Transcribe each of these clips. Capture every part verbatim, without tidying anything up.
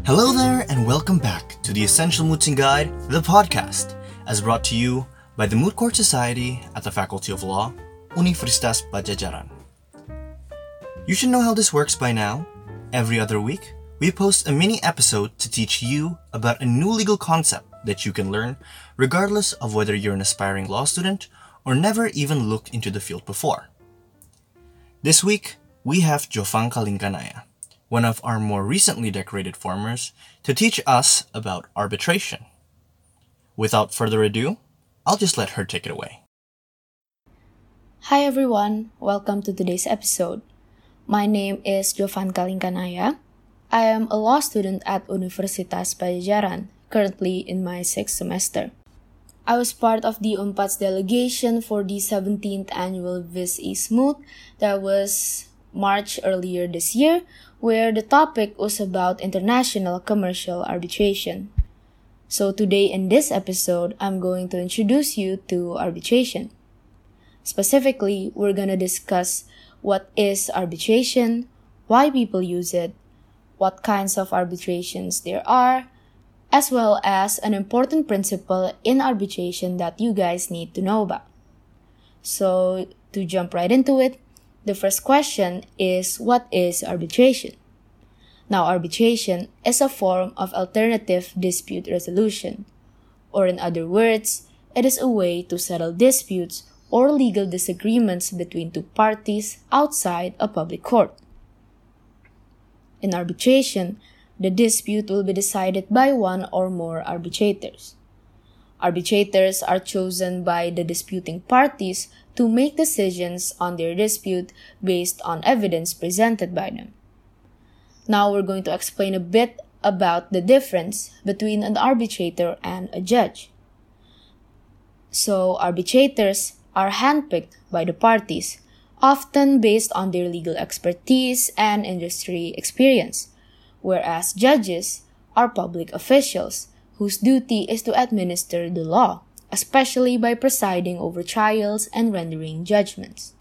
Hello there, and welcome back to the Essential Mooting Guide, the podcast, as brought to you by the Moot Court Society at the Faculty of Law, Universitas Padjadjaran. You should know how this works by now. Every other week, we post a mini episode to teach you about a new legal concept that you can learn regardless of whether you're an aspiring law student or never even looked into the field before. This week, we have Jofang Kalingkanaya, one of our more recently decorated formers, to teach us about arbitration. Without further ado, I'll just let her take it away. Hi everyone, welcome to today's episode. My name is Jofang Kalingkanaya. I am a law student at Universitas Padjadjaran, currently in my sixth semester. I was part of the UNPAD's delegation for the seventeenth annual Vis East Moot that was March earlier this year, where the topic was about international commercial arbitration. So today in this episode, I'm going to introduce you to arbitration. Specifically, we're gonna discuss what is arbitration, why people use it, what kinds of arbitrations there are, as well as an important principle in arbitration that you guys need to know about. So, to jump right into it, the first question is, what is arbitration? Now, arbitration is a form of alternative dispute resolution, or in other words, it is a way to settle disputes or legal disagreements between two parties outside a public court. In arbitration, the dispute will be decided by one or more arbitrators. Arbitrators are chosen by the disputing parties to make decisions on their dispute based on evidence presented by them. Now we're going to explain a bit about the difference between an arbitrator and a judge. So, arbitrators are handpicked by the parties, often based on their legal expertise and industry experience, whereas judges are public officials whose duty is to administer the law, especially by presiding over trials and rendering judgments.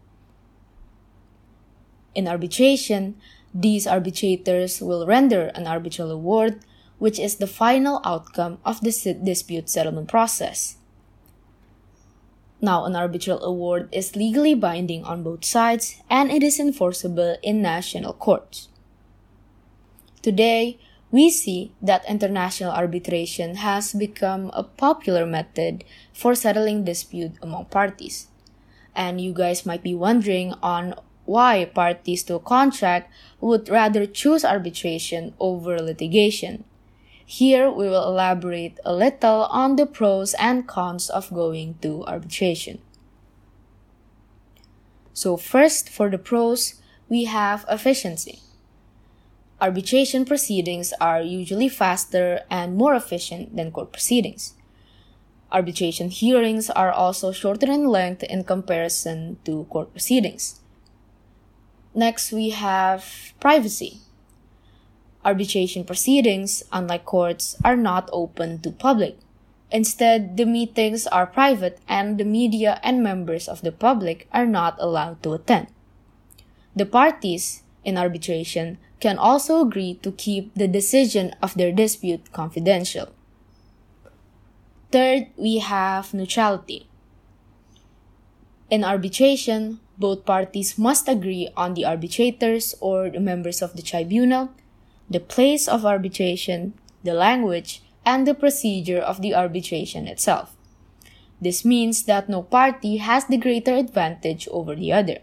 In arbitration, these arbitrators will render an arbitral award, which is the final outcome of the dispute settlement process. Now, an arbitral award is legally binding on both sides, and it is enforceable in national courts. Today, we see that international arbitration has become a popular method for settling dispute among parties. And you guys might be wondering on why parties to a contract would rather choose arbitration over litigation. Here, we will elaborate a little on the pros and cons of going to arbitration. So first, for the pros, we have efficiency. Arbitration proceedings are usually faster and more efficient than court proceedings. Arbitration hearings are also shorter in length in comparison to court proceedings. Next, we have privacy. Arbitration proceedings, unlike courts, are not open to public. Instead, the meetings are private and the media and members of the public are not allowed to attend. The parties in arbitration can also agree to keep the decision of their dispute confidential. Third, we have neutrality. In arbitration, both parties must agree on the arbitrators or the members of the tribunal, the place of arbitration, the language, and the procedure of the arbitration itself. This means that no party has the greater advantage over the other.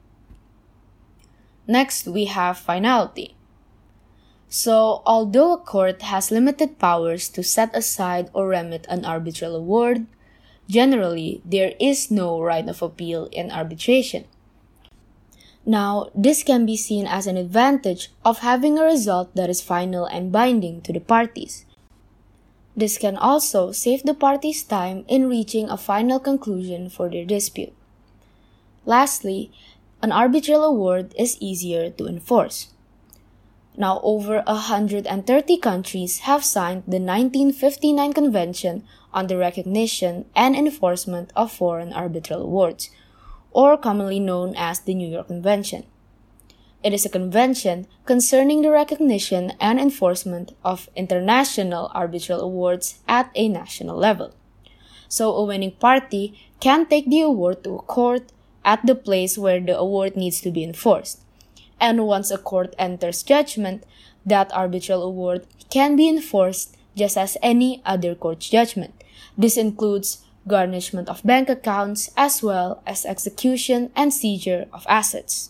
Next, we have finality. So, although a court has limited powers to set aside or remit an arbitral award, generally, there is no right of appeal in arbitration. Now, this can be seen as an advantage of having a result that is final and binding to the parties. This can also save the parties time in reaching a final conclusion for their dispute. Lastly, an arbitral award is easier to enforce. Now, over one hundred thirty countries have signed the nineteen fifty-nine Convention on the Recognition and Enforcement of Foreign Arbitral Awards, or commonly known as the New York Convention. It is a convention concerning the recognition and enforcement of international arbitral awards at a national level. So a winning party can take the award to a court at the place where the award needs to be enforced. And once a court enters judgment, that arbitral award can be enforced just as any other court's judgment. This includes garnishment of bank accounts as well as execution and seizure of assets.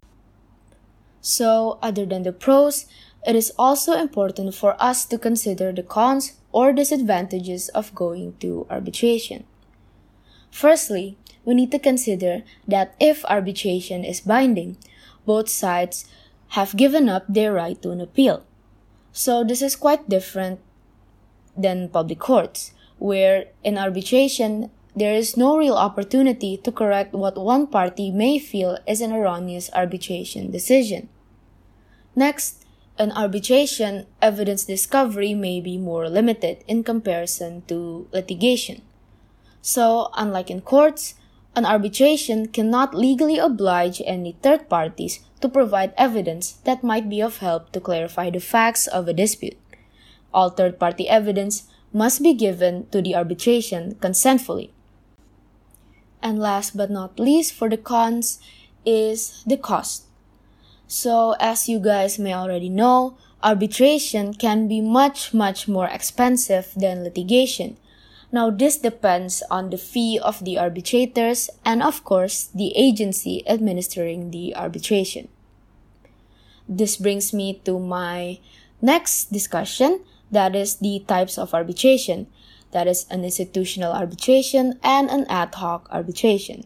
So, other than the pros, it is also important for us to consider the cons or disadvantages of going to arbitration. Firstly, we need to consider that if arbitration is binding, both sides have given up their right to an appeal. So this is quite different than public courts, where in arbitration, there is no real opportunity to correct what one party may feel is an erroneous arbitration decision. Next, in arbitration, evidence discovery may be more limited in comparison to litigation. So, unlike in courts, an arbitration cannot legally oblige any third parties to provide evidence that might be of help to clarify the facts of a dispute. All third-party evidence must be given to the arbitration consentfully. And last but not least, for the cons, is the cost. So, as you guys may already know, arbitration can be much, much more expensive than litigation. Now, this depends on the fee of the arbitrators and, of course, the agency administering the arbitration. This brings me to my next discussion, that is the types of arbitration. That is an institutional arbitration and an ad hoc arbitration.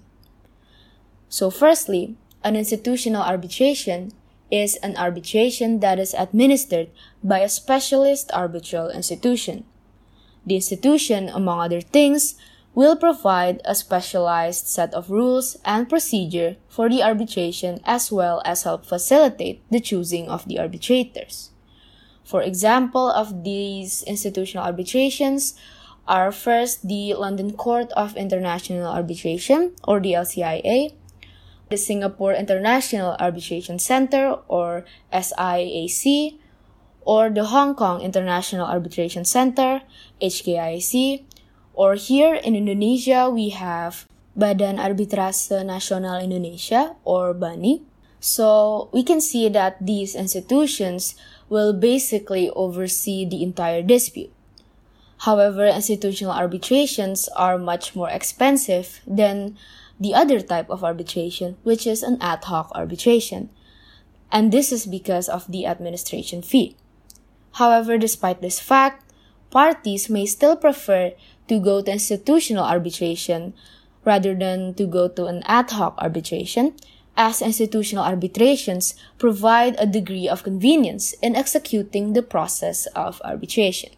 So firstly, an institutional arbitration is an arbitration that is administered by a specialist arbitral institution. The institution, among other things, will provide a specialized set of rules and procedure for the arbitration as well as help facilitate the choosing of the arbitrators. For example of these institutional arbitrations are first the London Court of International Arbitration, or the L C I A, the Singapore International Arbitration Center, or S I A C, or the Hong Kong International Arbitration Center, H K I C, or here in Indonesia we have Badan Arbitrase Nasional Indonesia, or BANI. So we can see that these institutions will basically oversee the entire dispute. However, institutional arbitrations are much more expensive than the other type of arbitration, which is an ad hoc arbitration. And this is because of the administration fee. However, despite this fact, parties may still prefer to go to institutional arbitration rather than to go to an ad hoc arbitration, as institutional arbitrations provide a degree of convenience in executing the process of arbitration.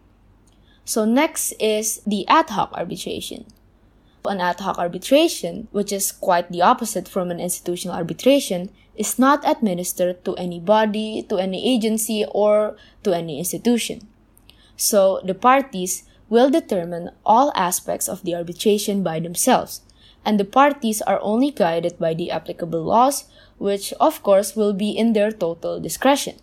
So next is the ad hoc arbitration. An ad hoc arbitration, which is quite the opposite from an institutional arbitration, is not administered to any body, to any agency, or to any institution. So the parties will determine all aspects of the arbitration by themselves, and the parties are only guided by the applicable laws, which of course will be in their total discretion.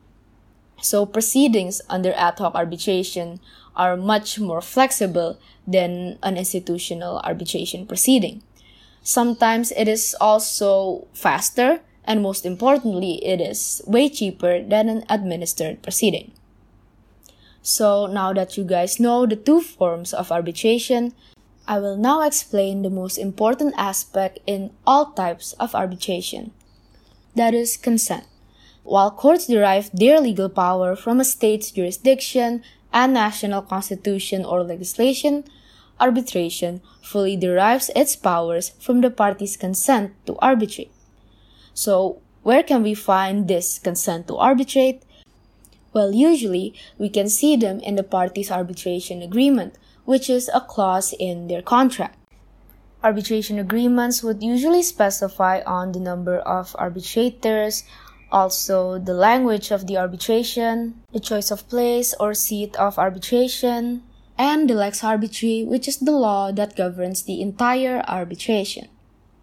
So proceedings under ad hoc arbitration are much more flexible than an institutional arbitration proceeding. Sometimes it is also faster, and most importantly, it is way cheaper than an administered proceeding. So now that you guys know the two forms of arbitration, I will now explain the most important aspect in all types of arbitration. That is consent. While courts derive their legal power from a state's jurisdiction and national constitution or legislation, arbitration fully derives its powers from the parties' consent to arbitrate. So, where can we find this consent to arbitrate? Well, usually, we can see them in the parties' arbitration agreement, which is a clause in their contract. Arbitration agreements would usually specify on the number of arbitrators, also the language of the arbitration, the choice of place or seat of arbitration, and the lex arbitri, which is the law that governs the entire arbitration.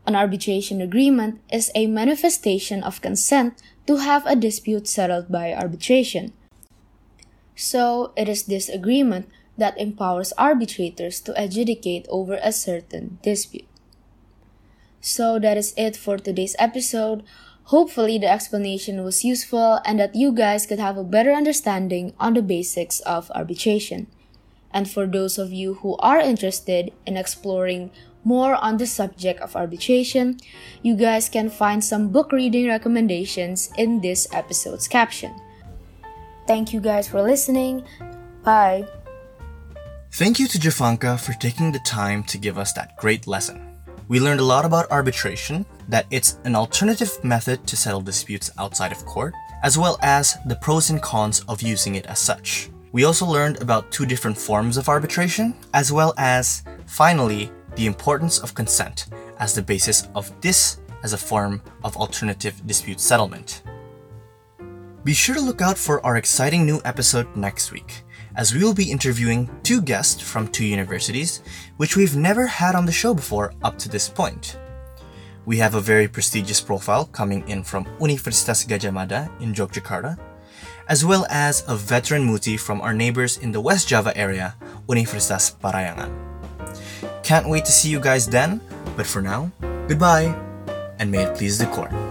An arbitration agreement is a manifestation of consent to have a dispute settled by arbitration. So, it is this agreement that empowers arbitrators to adjudicate over a certain dispute. So, that is it for today's episode. Hopefully, the explanation was useful and that you guys could have a better understanding on the basics of arbitration. And for those of you who are interested in exploring more on the subject of arbitration, you guys can find some book reading recommendations in this episode's caption. Thank you guys for listening. Bye. Thank you to Jafanka for taking the time to give us that great lesson. We learned a lot about arbitration, that it's an alternative method to settle disputes outside of court, as well as the pros and cons of using it as such. We also learned about two different forms of arbitration, as well as, finally, the importance of consent as the basis of this as a form of alternative dispute settlement. Be sure to look out for our exciting new episode next week, as we will be interviewing two guests from two universities, which we've never had on the show before up to this point. We have a very prestigious profile coming in from Universitas Gadjah Mada in Yogyakarta, as well as a veteran muti from our neighbors in the West Java area, Universitas Parayangan. Can't wait to see you guys then, but for now, goodbye, and may it please the court.